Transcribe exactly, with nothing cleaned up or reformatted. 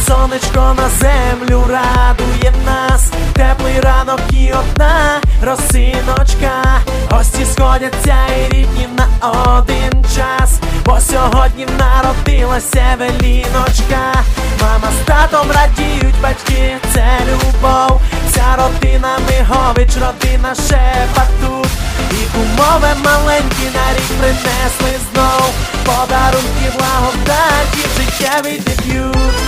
сонечко на землю радує нас, теплий ранок і одна росиночка. Гості сходяться і рідні на один час, бо сьогодні народилася Евеліночка. Мама з татом радіють, батьки — це любов. Вся родина Мигович, родина Шепетук. І кумове маленькі на рік принесли знов подарунки, благодаті, життєвий дебют.